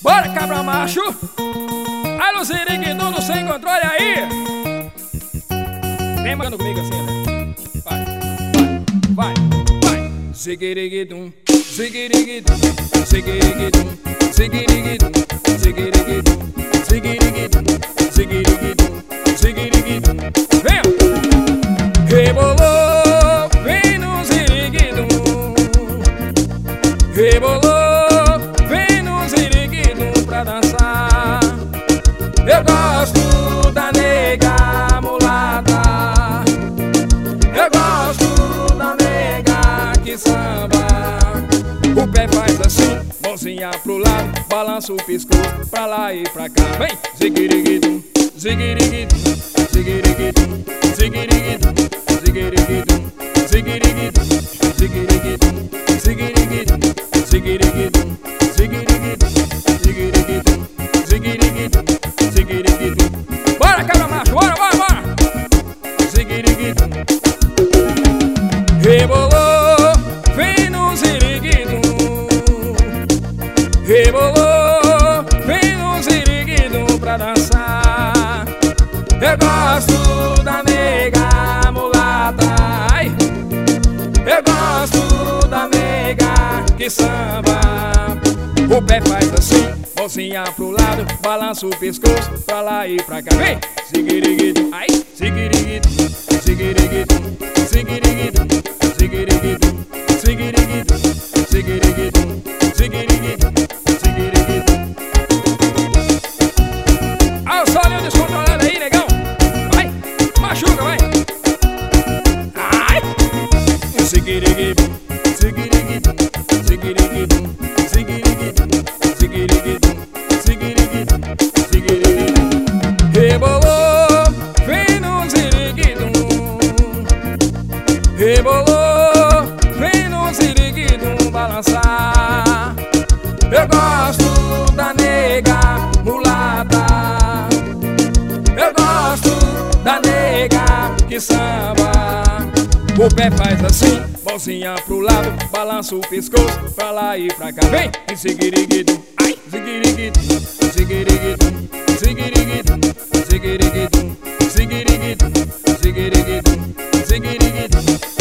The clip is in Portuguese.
Bora, cabra macho! Alô, Ziriguidum do Sem Controle aí! Vem mandando comigo assim, né? Vai! Ziriguidum, Ziriguidum, Ziriguidum, Ziriguidum, Ziriguidum, Ziriguidum, Ziriguidum, Ziriguidum. Vem! Rebolou, vem no Ziriguidum. Rebolou, vem no Ziriguidum pra dançar. Eu gosto da nega mulata. Eu gosto da nega que samba. O pé faz assim, mãozinha pro lado, balança o pescoço pra lá e pra cá. Vem! Ziriguidum, Ziriguidum, Ziriguidum, Ziriguidum, Ziriguidum, Ziriguidum, Ziriguidum, Ziriguidum, Ziriguidum, Ziriguidum, Ziriguidum, Ziriguidum, Ziriguidum. Bora, cabra macho, bora! Ziriguidum. Rebolou, vem no Ziriguidum. Rebolou, vem no Ziriguidum pra dançar. Eu gosto da nega mulata. Ai, eu gosto da nega que samba. O pé faz assim, mãozinha pro lado, balança o pescoço pra lá e pra cá. Vem! Ziriguidum, ai, Ziriguidum, Ziriguidum, Ziriguidum, Ziriguidum, Ziriguidum, Ziriguidum, Ziriguidum, Ziriguidum. Ah, o solinho descontrolado aí, negão. Vai, machuca, vai. Ai! Ziriguidum, Ziriguidum, Ziriguidum, Ziriguidum, Ziriguidum, Ziriguidum, Ziriguidum. Rebolou, vem no Ziriguidum. Rebolou, vem no Ziriguidum balançar. Eu gosto da nega mulata. Eu gosto da nega que samba. O pé faz assim, mãozinha pro lado, balança o pescoço pra lá e pra cá. Vem! Ziriguidum, ai, Ziriguidum, Ziriguidum, Ziriguidum, Ziriguidum, Ziriguidum, Ziriguidum, Ziriguidum.